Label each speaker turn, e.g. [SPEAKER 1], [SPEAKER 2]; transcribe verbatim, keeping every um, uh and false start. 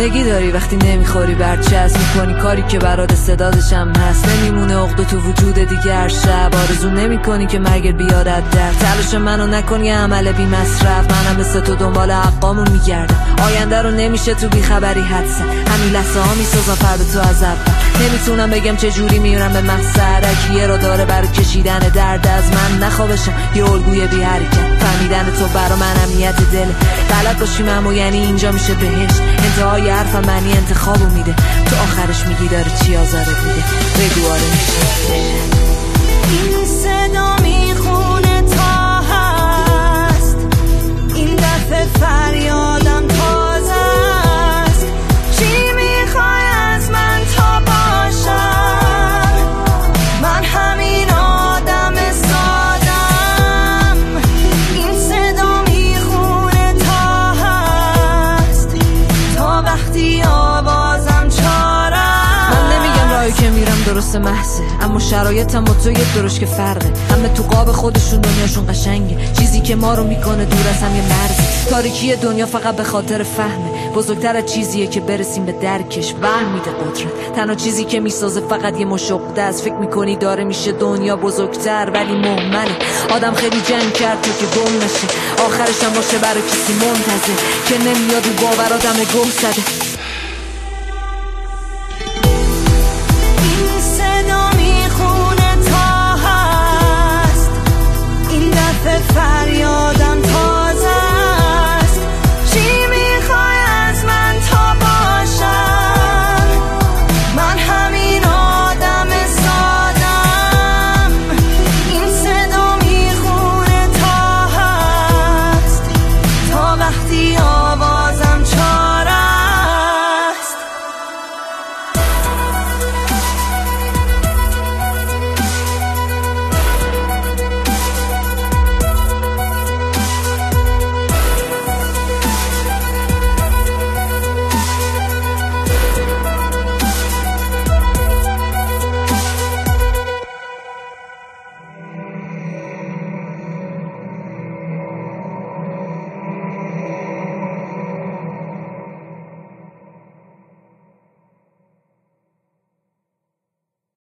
[SPEAKER 1] زندگی داری وقتی نمیخوری برچسب میکنی کاری که برات صدادشم هست. نمیمونه عقده تو وجود دیگه هر شب. آرزو نمیکنی که مرگ بیارد در تلاش منو نکنی عمل بی مصرف. منم مثل تو دنبال حقامون میگردم. آینده رو نمیشه تو بیخبری حدسه. همین لحظه ها میسازم فردا تو از اول. نمیتونم بگم چه جوری میرم به مقصد. یه را داره برای کشیدن درد از من نخوابشم یه الگوی بی حرکت. فهمیدن تو برا من امنیت دله. غلط باشیم اما یعنی اینجا میشه بهشت. انتهای حرفم معنی انتخابو میده. تو آخرش میگی داره چی آزارت میده. بگو آره میشه.
[SPEAKER 2] این صدا میخونه تا هست. این دفعه فریادم تازه است. چی میخوای از من تا باشم؟ من همین آدم سادم. این صدا میخونه تا هست تا وقتی آوازم چارم.
[SPEAKER 1] من نمیگم راهی که میرم درست محضه، اما شرایطم با تو یه درش که فرقه. همه تو قاب خودشون دنیاشون قشنگه. چیزی که ما رو میکنه دور از هم یه مرزه. تاریکی دنیا فقط به خاطر فهمه. بزرگتر از چیزیه که برسیم به درکش. وهم میده قدرت. تنها چیزی که میسازه فقط یه مشقده است. فکر میکنی داره میشه دنیا بزرگتر ولی مهمله. آدم خیلی جنگ کرد تو که گم نشه. آخرش هم باشه برای کسی منتظر که نمیاد و باور آدم گم زده.